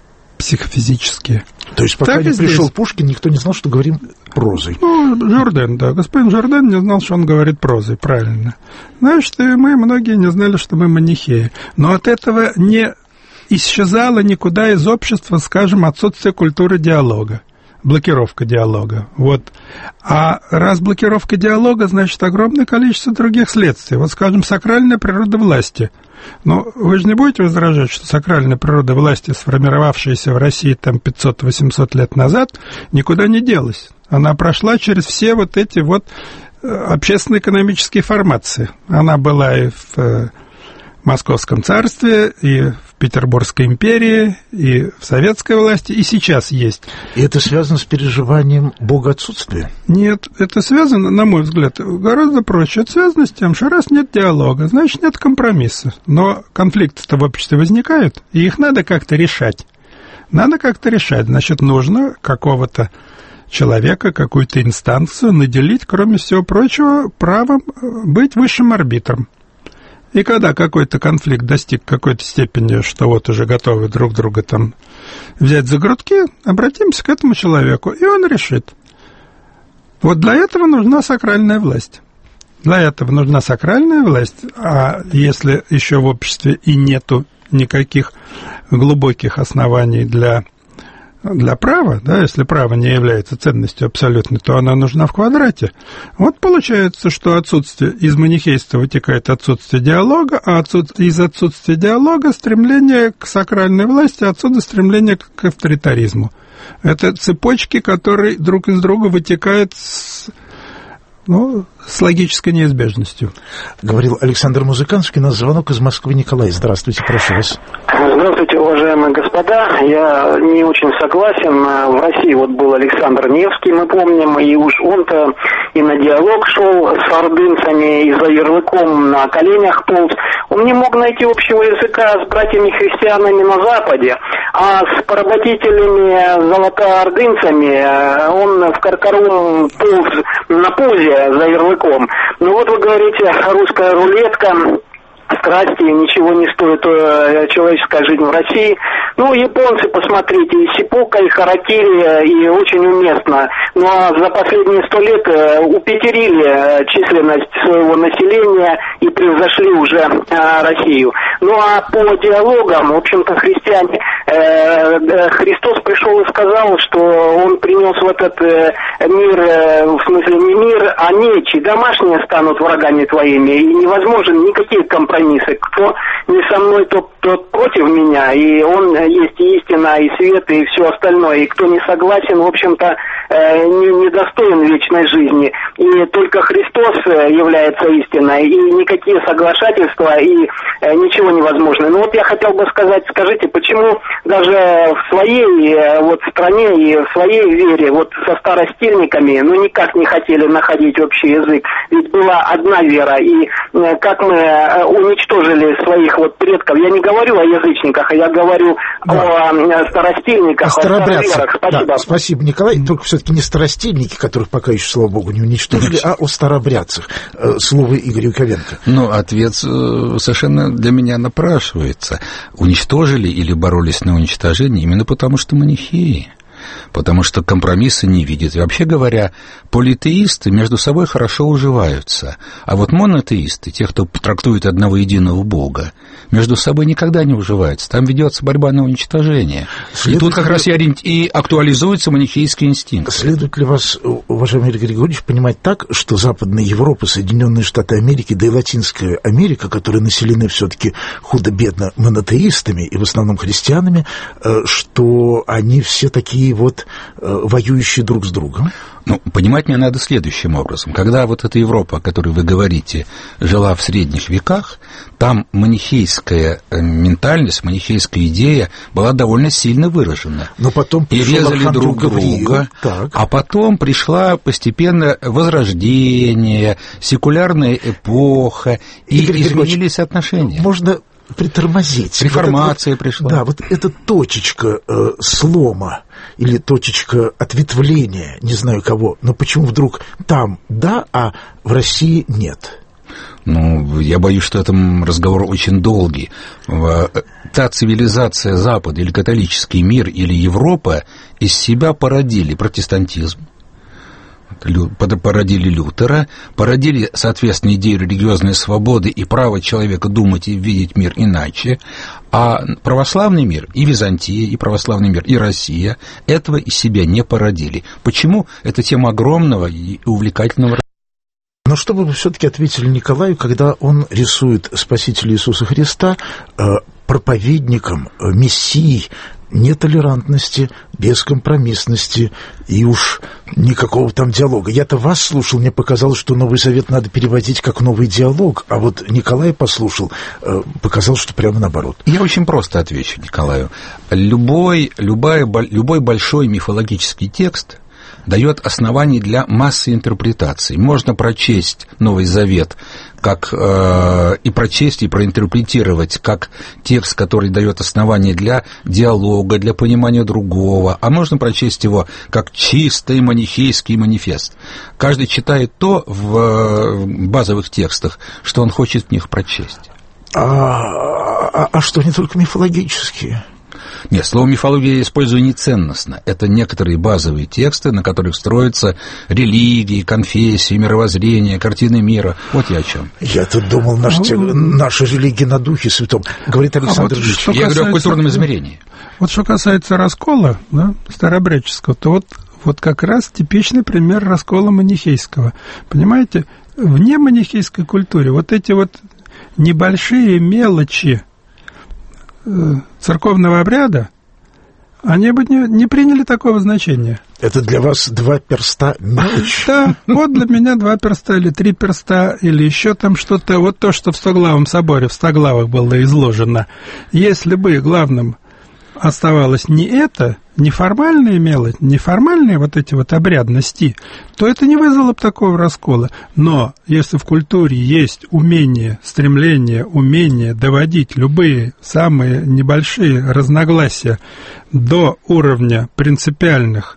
психофизические. То есть пока не пришел Пушкин, никто не знал, что говорим прозой. Ну, Журден, да. Господин Журден не знал, что он говорит прозой, правильно. Значит, и мы многие не знали, что мы манихеи. Но от этого не исчезало никуда из общества, скажем, отсутствие культуры диалога. Блокировка диалога. Вот. А раз блокировка диалога, значит, огромное количество других следствий. Вот, скажем, сакральная природа власти. Но вы же не будете возражать, что сакральная природа власти, сформировавшаяся в России там 500-800 лет назад, никуда не делась. Она прошла через все вот эти вот общественно-экономические формации. Она была и в Московском царстве, и в Петербургской империи, и в советской власти, и сейчас есть. И это связано с переживанием богоотсутствия? Нет, это связано, на мой взгляд, гораздо проще. Это связано с тем, что раз нет диалога, значит, нет компромисса. Но конфликты-то в обществе возникают, и их надо как-то решать. Надо как-то решать. Значит, нужно какого-то человека, какую-то инстанцию наделить, кроме всего прочего, правом быть высшим арбитром. И когда какой-то конфликт достиг какой-то степени, что вот уже готовы друг друга там взять за грудки, обратимся к этому человеку, и он решит. Вот для этого нужна сакральная власть. Для этого нужна сакральная власть, а если еще в обществе и нету никаких глубоких оснований для права, да, если право не является ценностью абсолютной, то она нужна в квадрате. Вот получается, что из манихейства вытекает отсутствие диалога, а из отсутствия диалога стремление к сакральной власти, отсюда стремление к авторитаризму. Это цепочки, которые друг из друга вытекают с логической неизбежностью. Говорил Александр Музыканский. На звонок из Москвы Николай. Здравствуйте, прошу вас. Здравствуйте, уважаемые господа. Я не очень согласен. В России вот был Александр Невский, мы помним, и уж он-то и на диалог шел с ордынцами, и за ярлыком на коленях полз. Он не мог найти общего языка с братьями-христианами на Западе, а с поработителями золотоордынцами он в Каркарум полз на пузе за ярлыком. Ну вот вы говорите, русская рулетка, страсти, ничего не стоит человеческая жизнь в России. Ну, японцы, посмотрите, и сипука, и харакири, и очень уместно. Ну, а за последние 100 лет упетерили численность своего населения и превзошли уже Россию. Ну, а по диалогам, в общем-то, христиане, Христос пришел и сказал, что он принес в этот мир, в смысле не мир, а нечи, домашние станут врагами твоими, и невозможен никакие компромиссы. Кто не со мной, тот против меня, и он есть и истина, и свет, и все остальное. И кто не согласен, в общем-то, не достоин вечной жизни. И только Христос является истиной, и никакие соглашательства, и ничего невозможно. Ну вот я хотел бы сказать, скажите, почему даже в своей вот стране и в своей вере, вот со старостильниками, ну никак не хотели находить общий язык. Ведь была одна вера, и как мы уничтожили своих вот предков. Я не говорю о язычниках, а я говорю о старостильниках, о староверах. Спасибо. Да, спасибо, Николай. Только все-таки не старостильники, которых пока еще, слава богу, не уничтожили, а о старообрядцах. Слово Игорю Яковенко. Ну, ответ совершенно для меня напрашивается. Уничтожили или боролись на уничтожение именно потому, что манихеи. Потому что компромисса не видят. И вообще говоря, политеисты между собой хорошо уживаются. А вот монотеисты, те, кто трактует одного единого Бога, между собой никогда не уживаются. Там ведется борьба на уничтожение. И тут как раз и актуализуется манихейский инстинкт. Следует ли вас, уважаемый Игорь Григорьевич, понимать так, что Западная Европа, Соединенные Штаты Америки, да и Латинская Америка, которые населены все-таки худо-бедно монотеистами и в основном христианами, что они все такие вот воюющие друг с другом? Ну, понимать мне надо следующим образом. Когда вот эта Европа, о которой вы говорите, жила в средних веках, там манихейская ментальность, манихейская идея была довольно сильно выражена. Но потом и резали друг друга. А потом пришла постепенно возрождение, секулярная эпоха, и изменились отношения. Можно притормозить. Реформация пришла. Да, вот эта точечка слома или точечка ответвления, не знаю кого, но почему вдруг там да, а в России нет? Ну, я боюсь, что этот разговор очень долгий. Та цивилизация Запада, или католический мир, или Европа из себя породили протестантизм, породили Лютера, породили, соответственно, идею религиозной свободы и право человека думать и видеть мир иначе, а православный мир, и Византия, и православный мир, и Россия этого из себя не породили. Почему? Это тема огромного и увлекательного. Но что бы вы все-таки ответили Николаю, когда он рисует Спасителя Иисуса Христа проповедником Мессии, нетолерантности, бескомпромиссности и уж никакого там диалога. Я-то вас слушал, мне показалось, что Новый Завет надо переводить как новый диалог, а вот Николай послушал, показалось, что прямо наоборот. Я очень просто отвечу Николаю. Любой большой мифологический текст дает основания для массы интерпретаций. Можно прочесть Новый Завет и прочесть, и проинтерпретировать как текст, который дает основания для диалога, для понимания другого, а можно прочесть его как чистый манихейский манифест. Каждый читает то в базовых текстах, что он хочет в них прочесть. А что, не только мифологические? Нет, слово «мифология» я использую не ценностно. Это некоторые базовые тексты, на которых строятся религии, конфессии, мировоззрение, картины мира. Вот я о чем. Я-то думал, наша религия на Духе Святом. Говорит Александр Ильич. Я говорю о культурном измерении. Вот что касается раскола, да, старообрядческого, то вот как раз типичный пример раскола манихейского. Понимаете, в неманихейской культуре вот эти вот небольшие мелочи церковного обряда, они бы не приняли такого значения. Это для вас 2 перста мелочь? Да, вот для меня 2 перста или 3 перста, или еще там что-то, вот то, что в Стоглавом соборе, в Стоглавах было изложено. Если бы главным оставалось не это, не формальные мелочи, не формальные вот эти вот обрядности, то это не вызвало бы такого раскола. Но если в культуре есть умение, стремление, умение доводить любые самые небольшие разногласия до уровня принципиальных,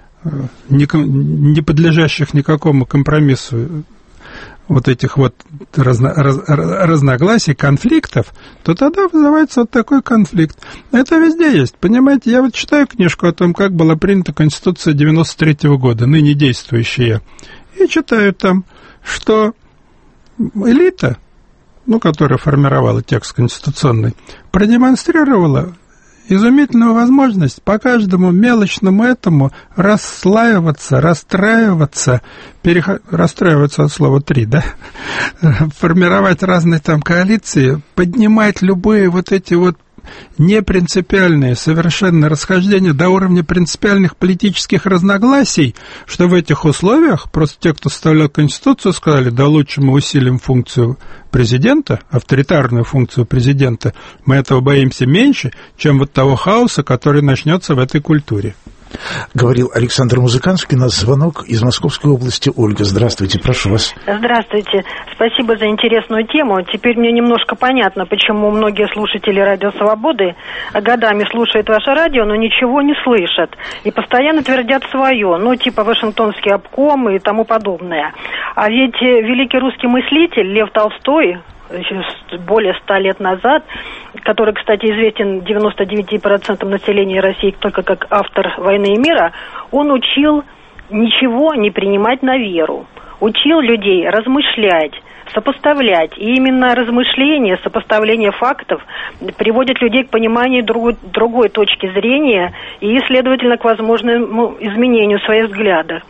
не подлежащих никакому компромиссу, вот этих вот разногласий, конфликтов, то тогда вызывается вот такой конфликт. Это везде есть, понимаете? Я вот читаю книжку о том, как была принята Конституция 93-го года, ныне действующая, и читаю там, что элита, которая формировала текст конституционный, продемонстрировала изумительную возможность по каждому мелочному этому расслаиваться, расстраиваться, расстраиваться от слова 3, да? Формировать разные там коалиции, поднимать любые вот эти вот непринципиальные совершенно расхождения до уровня принципиальных политических разногласий, что в этих условиях просто те, кто составлял Конституцию, сказали, да лучше мы усилим функцию президента, авторитарную функцию президента, мы этого боимся меньше, чем вот того хаоса, который начнется в этой культуре. Говорил Александр Музыканский. У нас звонок из Московской области. Ольга, здравствуйте, прошу вас. Здравствуйте. Спасибо за интересную тему. Теперь мне немножко понятно, почему многие слушатели Радио Свободы годами слушают ваше радио, но ничего не слышат. И постоянно твердят свое, типа Вашингтонский обком и тому подобное. А ведь великий русский мыслитель Лев Толстой, более 100 лет назад, который, кстати, известен 99% населения России только как автор «Войны и мира», он учил ничего не принимать на веру. Учил людей размышлять, сопоставлять. И именно размышление, сопоставление фактов приводит людей к пониманию другой точки зрения и, следовательно, к возможному изменению своих взглядов.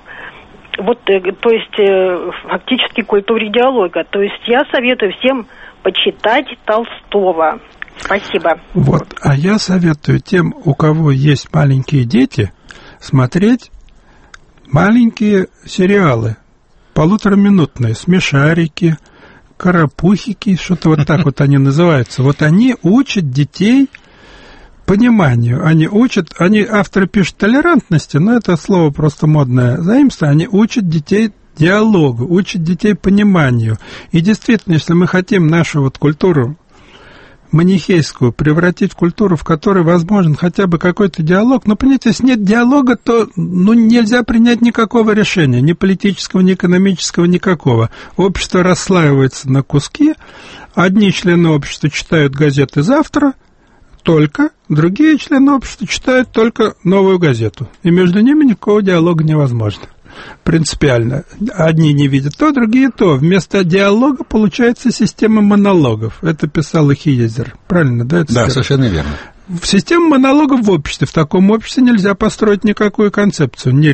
То есть, фактически культуре диалога. То есть, я советую всем почитать Толстого. Спасибо. А я советую тем, у кого есть маленькие дети, смотреть маленькие сериалы, 1,5-минутные, смешарики, карапухики, что-то вот так вот они называются. Вот они учат детей пониманию. Они авторы пишут толерантности, но это слово просто модное заимство, они учат детей диалогу, учат детей пониманию. И действительно, если мы хотим нашу вот культуру манихейскую превратить в культуру, в которой возможен хотя бы какой-то диалог. Но, понимаете, если нет диалога, то нельзя принять никакого решения, ни политического, ни экономического, никакого. Общество расслаивается на куски. Одни члены общества читают газеты «Завтра», только, другие члены общества читают только «Новую газету». И между ними никакого диалога невозможно. Принципиально. Одни не видят то, другие то. Вместо диалога получается система монологов. Это писал Хейезер. Правильно, да? Да, совершенно верно. В систему монологов в обществе. В таком обществе нельзя построить никакую концепцию. Ни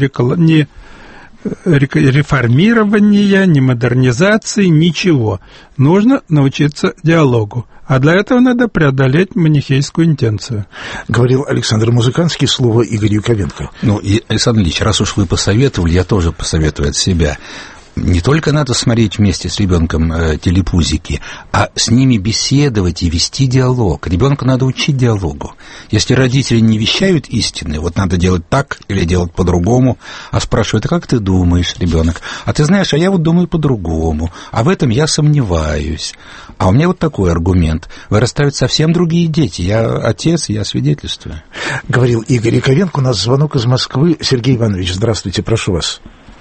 реформирования, ни модернизации, ничего. Нужно научиться диалогу. А для этого надо преодолеть манихейскую интенцию. Говорил Александр Музыканский, слово Игорю Яковенко. Ну, и, Александр Ильич, раз уж вы посоветовали, я тоже посоветую от себя. Не только надо смотреть вместе с ребенком телепузики, а с ними беседовать и вести диалог. Ребенка надо учить диалогу. Если родители не вещают истины, вот надо делать так или делать по-другому, а спрашивают, а как ты думаешь, ребенок? А ты знаешь, а я вот думаю по-другому, а в этом я сомневаюсь. А у меня вот такой аргумент. Вырастают совсем другие дети. Я отец, я свидетельствую. Говорил Игорь Яковенко. У нас звонок из Москвы. Сергей Иванович, здравствуйте, прошу вас.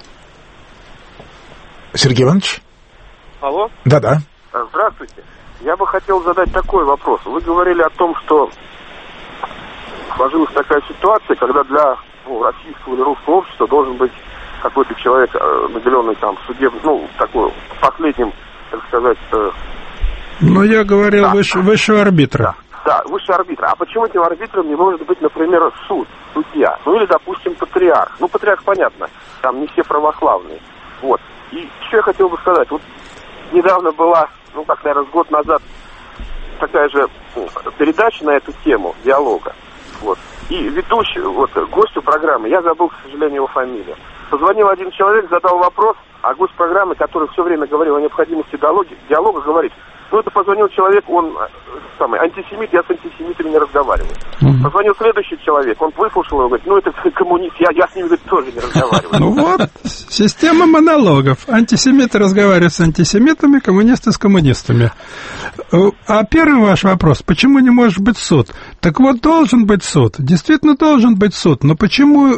Сергей Иванович? Алло? Да-да. Здравствуйте. Я бы хотел задать такой вопрос. Вы говорили о том, что сложилась такая ситуация, когда для российского или русского общества должен быть какой-то человек, наделенный там судебным, такой последним, так сказать... я говорил, высшего арбитра. Да, высший арбитр. А почему этим арбитром не может быть, например, судья? Или, допустим, патриарх. Патриарх, понятно, там не все православные. Вот. И что я хотел бы сказать, вот недавно была, наверное, год назад такая же передача на эту тему диалога, вот, и ведущий, гостю программы, я забыл, к сожалению, его фамилию, позвонил один человек, задал вопрос, а гость программы, который все время говорил о необходимости диалога, говорит, это позвонил человек, он антисемит, я с антисемитами не разговариваю. Позвонил следующий человек, он выслушал его, говорит, это коммунист, я с ним, тоже не разговариваю. Система монологов. Антисемиты разговаривают с антисемитами, коммунисты с коммунистами. А первый ваш вопрос, почему не может быть суд? Так вот, должен быть суд, действительно должен быть суд, но почему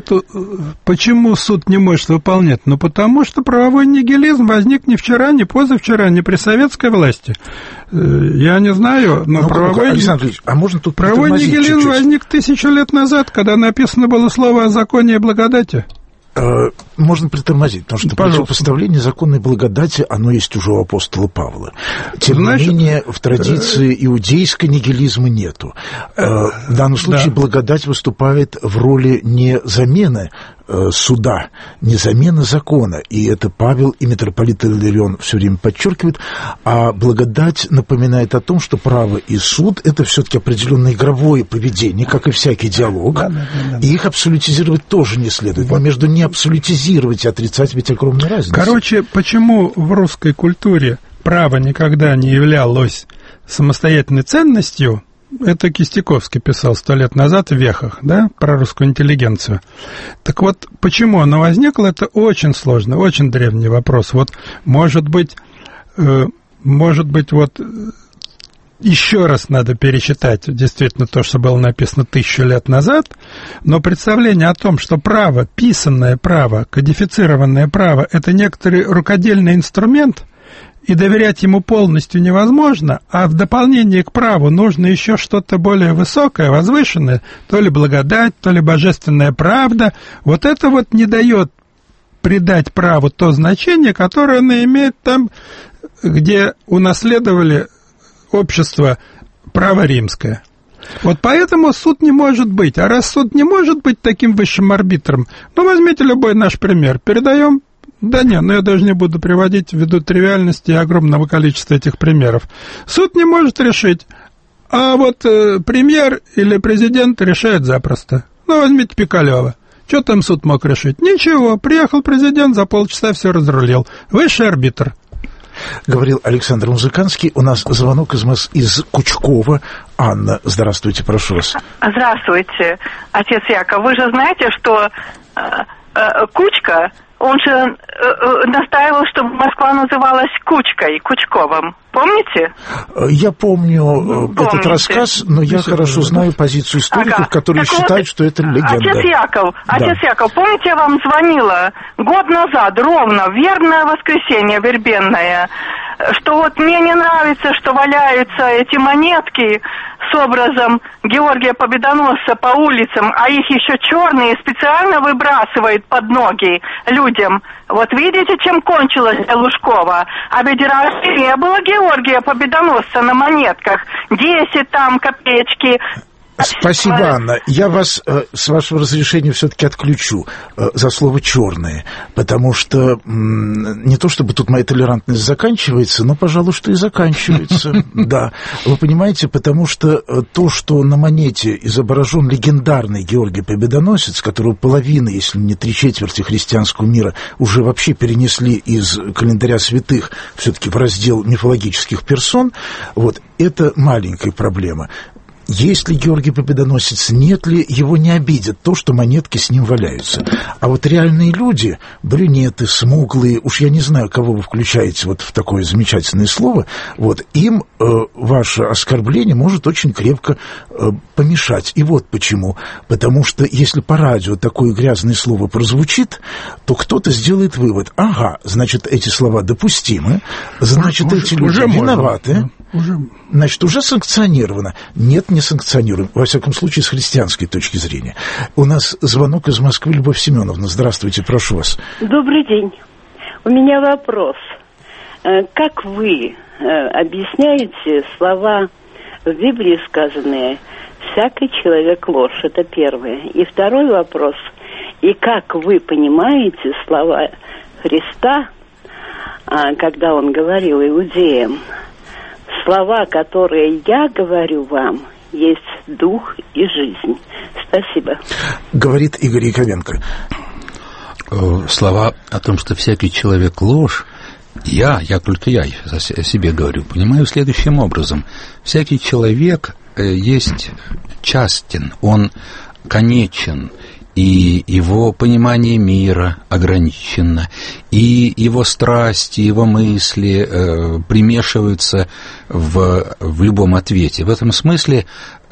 суд не может выполнять? Потому что правовой нигилизм возник не вчера, не позавчера, не при советской власти. Я не знаю, но правовой нигилизм возник 1000 лет назад, когда написано было слово о законе и благодати. Можно притормозить, потому что противопоставление законной благодати, оно есть уже у апостола Павла. Тем не менее, в традиции иудейской нигилизма нету. В данном случае благодать выступает в роли не замены суда, не замены закона. И это Павел и митрополит Илларион все время подчеркивают. А благодать напоминает о том, что право и суд – это все-таки определенное игровое поведение, как и всякий диалог. И их абсолютизировать тоже не следует. Но между не абсолютизировать и отрицать ведь огромная разница. Короче, почему в русской культуре право никогда не являлось самостоятельной ценностью? Это Кистяковский писал 100 лет назад в «Вехах», да, про русскую интеллигенцию. Так вот, почему оно возникло, это очень сложно, очень древний вопрос. Может быть, еще раз надо перечитать действительно то, что было написано 1000 лет назад, но представление о том, что право, писанное право, кодифицированное право, это некоторый рукодельный инструмент, и доверять ему полностью невозможно, а в дополнение к праву нужно еще что-то более высокое, возвышенное, то ли благодать, то ли божественная правда. Это не дает придать праву то значение, которое оно имеет там, где унаследовали общество право римское. Поэтому суд не может быть. А раз суд не может быть таким высшим арбитром, возьмите любой наш пример, передаем. Я даже не буду приводить ввиду тривиальности и огромного количества этих примеров. Суд не может решить, а премьер или президент решает запросто. Возьмите Пикалева. Что там суд мог решить? Ничего, приехал президент, за полчаса все разрулил. Высший арбитр. Говорил Александр Музыканский. У нас звонок из Кучкова. Анна, здравствуйте, прошу вас. Здравствуйте, отец Яков. Вы же знаете, что Кучка... Он же настаивал, чтобы Москва называлась Кучкой, Кучковым. Помните? Я помню этот рассказ, но я хорошо знаю позицию историков, которые считают, что это легенда. Отец Яков, помните, я вам звонила год назад, ровно, в вербное воскресенье, вербенное, что вот мне не нравится, что валяются эти монетки с образом Георгия Победоносца по улицам, а их еще черные специально выбрасывают под ноги людям. Вот видите, чем кончилась Лужкова? А ведь раньше не было Георгия Победоносца на монетках. 10 там копеечки. Спасибо, Анна. Я вас, с вашего разрешения, все-таки отключу за слово «черные», потому что не то чтобы тут моя толерантность заканчивается, но, пожалуй, что и заканчивается. Да, вы понимаете, потому что то, что на монете изображен легендарный Георгий Победоносец, которого половина, если не 3/4 христианского мира уже вообще перенесли из календаря святых все-таки в раздел мифологических персон, вот, это маленькая проблема. Есть ли Георгий Победоносец, нет ли, его не обидит то, что монетки с ним валяются. А вот реальные люди, брюнеты, смуглые, уж я не знаю, кого вы включаете вот в такое замечательное слово, вот, им ваше оскорбление может очень крепко помешать. И вот почему. Потому что если по радио такое грязное слово прозвучит, то кто-то сделает вывод. Ага, значит, эти слова допустимы, значит, эти люди виноваты. Значит, уже санкционировано. Нет, не санкционируем. Во всяком случае, с христианской точки зрения. У нас звонок из Москвы. Любовь Семеновна, здравствуйте, прошу вас. Добрый день. У меня вопрос. Как вы объясняете слова в Библии сказанные «всякий человек ложь»? Это первое. И второй вопрос. И как вы понимаете слова Христа, когда он говорил иудеям: слова, которые я говорю вам, есть дух и жизнь. Спасибо. Говорит Игорь Яковенко. Слова о том, что всякий человек ложь, только я о себе говорю, понимаю следующим образом. Всякий человек есть частен, он конечен, и его понимание мира ограничено, и его страсти, его мысли примешиваются в любом ответе. В этом смысле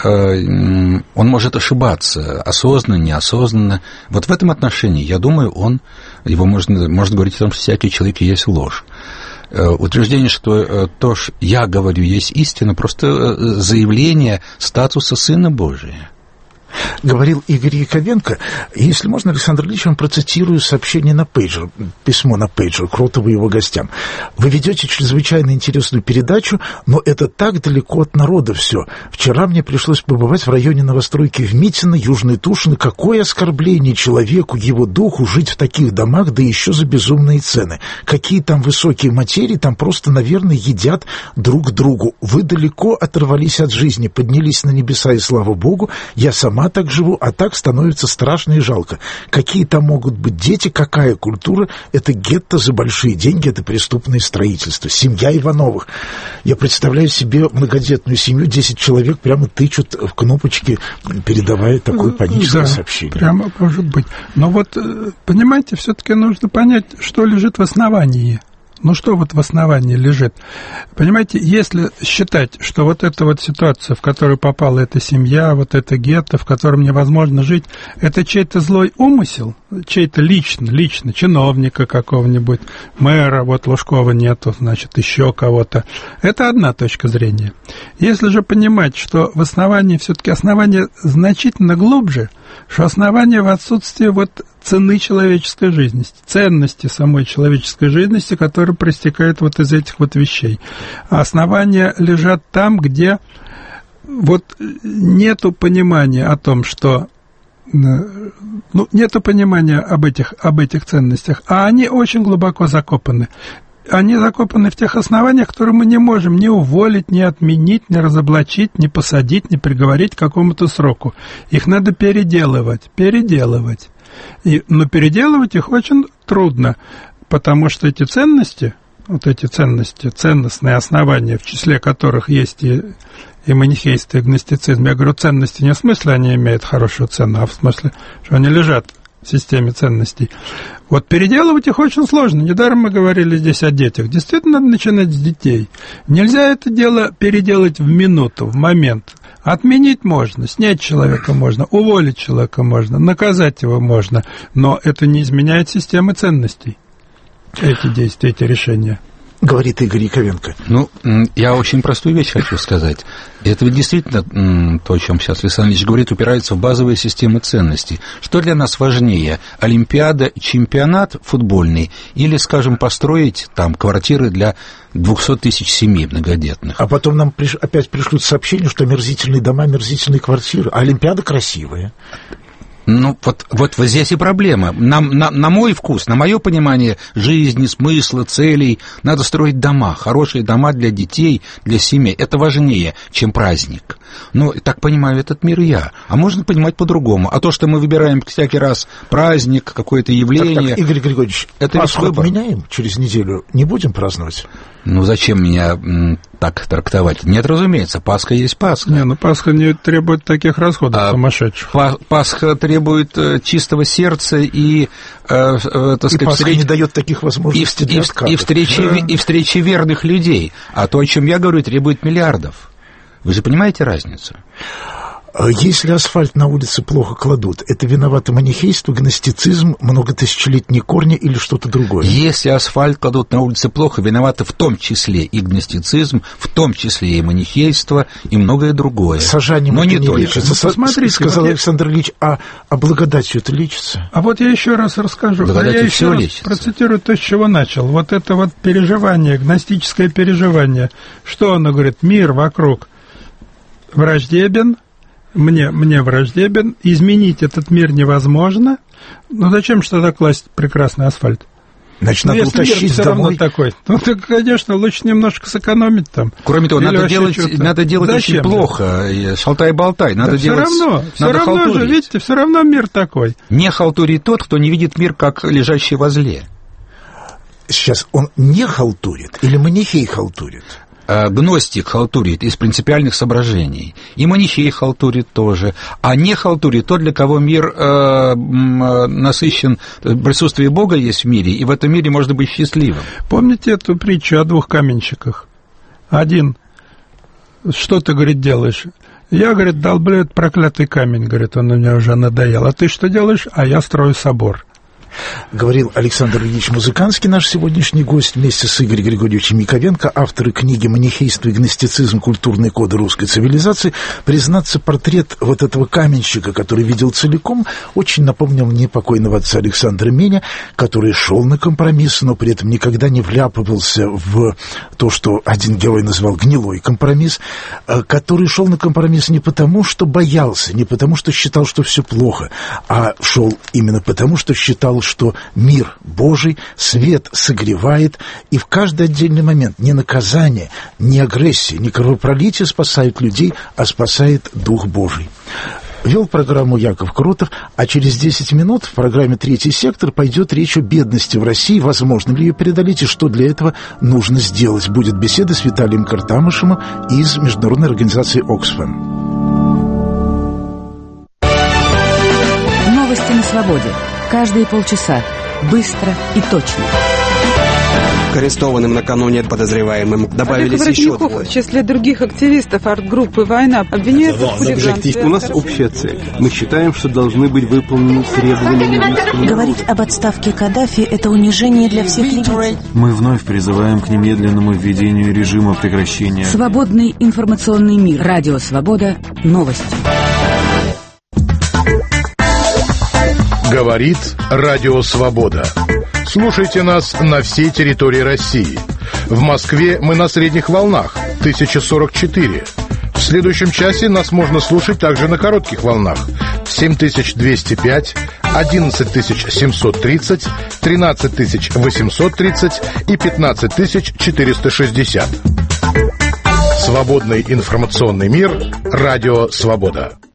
он может ошибаться, осознанно, неосознанно. Вот в этом отношении, я думаю, его можно говорить о том, что всякий человек есть ложь. Утверждение, что то, что я говорю, есть истина, просто заявление статуса Сына Божия. Говорил Игорь Яковенко. Если можно, Александр Ильич, я вам процитирую сообщение на пейджер, письмо на пейджер Кротову и его гостям. Вы ведете чрезвычайно интересную передачу, но это так далеко от народа все. Вчера мне пришлось побывать в районе новостройки в Митино, Южной Тушино. Какое оскорбление человеку, его духу жить в таких домах, да еще за безумные цены. Какие там высокие материи, там просто, наверное, едят друг другу. Вы далеко оторвались от жизни, поднялись на небеса, и слава Богу, я сама так живу, а так становится страшно и жалко. Какие там могут быть дети, какая культура? Это гетто за большие деньги, это преступное строительство. Семья Ивановых. Я представляю себе многодетную семью, 10 человек прямо тычут в кнопочки, передавая такое паническое сообщение. Прямо может быть. Но вот, понимаете, все-таки нужно понять, что лежит в основании. Ну, что вот в основании лежит? Понимаете, если считать, что вот эта вот ситуация, в которую попала эта семья, вот это гетто, в котором невозможно жить, это чей-то злой умысел, чей-то лично, чиновника какого-нибудь, мэра, вот Лужкова нету, значит, еще кого-то. Это одна точка зрения. Если же понимать, что в основании все-таки основание значительно глубже, что основание в отсутствии вот цены человеческой жизни, ценности самой человеческой жизни, которая проистекает вот из этих вот вещей. А основания лежат там, где вот нету понимания о том, что нету понимания об этих ценностях, а они очень глубоко закопаны. Они закопаны в тех основаниях, которые мы не можем ни уволить, ни отменить, ни разоблачить, ни посадить, ни приговорить к какому-то сроку. Их надо переделывать. Но переделывать их очень трудно, потому что эти ценности, ценностные основания, в числе которых есть и манихейство, и гностицизм. Я говорю ценности не в смысле они имеют хорошую цену, а в смысле, что они лежат в системе ценностей. Вот переделывать их очень сложно. Недаром мы говорили здесь о детях. Действительно, надо начинать с детей. Нельзя это дело переделать в минуту, в момент. Отменить можно, снять человека можно, уволить человека можно, наказать его можно. Но это не изменяет системы ценностей. Эти действия, эти решения. Говорит Игорь Яковенко. Ну, я очень простую вещь хочу сказать. Это ведь действительно то, о чем сейчас Александр Ильич говорит, упирается в базовые системы ценностей. Что для нас важнее, олимпиада, чемпионат футбольный или, скажем, построить там квартиры для 200 тысяч семей многодетных? А потом нам опять пришлют сообщение, что омерзительные дома, омерзительные квартиры, а олимпиада красивая. Ну, вот здесь и проблема. На мой вкус, на мое понимание жизни, смысла, целей, надо строить дома, хорошие дома для детей, для семей. Это важнее, чем праздник. Ну, так понимаю этот мир я. А можно понимать по-другому. А то, что мы выбираем всякий раз праздник, какое-то явление... Так, Игорь Григорьевич, это Пасху отменяем через неделю? Не будем праздновать? Ну, зачем меня так трактовать? Нет, разумеется, Пасха есть Пасха. Не, ну Пасха не требует таких расходов сумасшедших. Пасха требует чистого сердца и, так сказать... И Пасха не дает таких возможностей для отказов. И встречи верных людей. А то, о чем я говорю, требует миллиардов. Вы же понимаете разницу? Если асфальт на улице плохо кладут, это виновато манихейство, гностицизм, многотысячелетние корни или что-то другое? Если асфальт кладут на улице плохо, виноваты в том числе и гностицизм, в том числе и манихейство, и многое другое. Сажанием но это не лечится. Посмотрите, сказал Александр Ильич, а благодатью это лечится? А вот я еще раз расскажу. Я еще раз процитирую то, с чего начал. Вот это вот переживание, гностическое переживание. Что оно говорит? Мир вокруг враждебен, мне враждебен, изменить этот мир невозможно. Ну зачем же тогда класть прекрасный асфальт? Значит, надо утащить домой. Такой. Ну, так, конечно, лучше немножко сэкономить там. Кроме того, надо делать очень плохо. Шалтай-болтай. Надо делать... Все равно же, видите, все равно мир такой. Не халтурит тот, кто не видит мир как лежащий возле. Сейчас, он не халтурит или манихей халтурит? Гностик халтурит из принципиальных соображений, и манихей халтурит тоже, а не халтурит тот, для кого мир насыщен, присутствие Бога есть в мире, и в этом мире можно быть счастливым. Помните эту притчу о двух каменщиках? Один, что ты, говорит, делаешь? Я, говорит, долблю этот проклятый камень, говорит, он у меня уже надоел. А ты что делаешь? А я строю собор. Говорил Александр Ильич Музыканский, наш сегодняшний гость, вместе с Игорем Григорьевичем Яковенко, авторы книги «Манихейство и гностицизм. Культурные коды русской цивилизации». Признаться, портрет вот этого каменщика, который видел целиком, очень напомнил мне покойного отца Александра Меня, который шел на компромисс, но при этом никогда не вляпывался в то, что один герой назвал гнилой компромисс, который шел на компромисс не потому, что боялся, не потому, что считал, что все плохо, а шел именно потому, что считал, что мир Божий, свет согревает, и в каждый отдельный момент не наказание, не агрессия, не кровопролитие спасает людей, а спасает Дух Божий. Вел программу Яков Кротов, а через 10 минут в программе «Третий сектор» пойдет речь о бедности в России, возможно ли ее преодолеть и что для этого нужно сделать. Будет беседа с Виталием Картамышевым из международной организации «Оксфэм». Новости на свободе. Каждые полчаса. Быстро и точно. К арестованным накануне подозреваемым добавились еще двое. В числе других активистов арт-группы «Война» обвиняются в хулиганстве. У нас общая цель. Мы считаем, что должны быть выполнены требования. Говорить об отставке Каддафи – это унижение для всех ливийцев. Мы вновь призываем к немедленному введению режима прекращения. Свободный информационный мир. Радио «Свобода». Новости. Говорит Радио Свобода. Слушайте нас на всей территории России. В Москве мы на средних волнах 1044. В следующем часе нас можно слушать также на коротких волнах 7205, 11730, 13830 и 15460. Свободный информационный мир. Радио Свобода.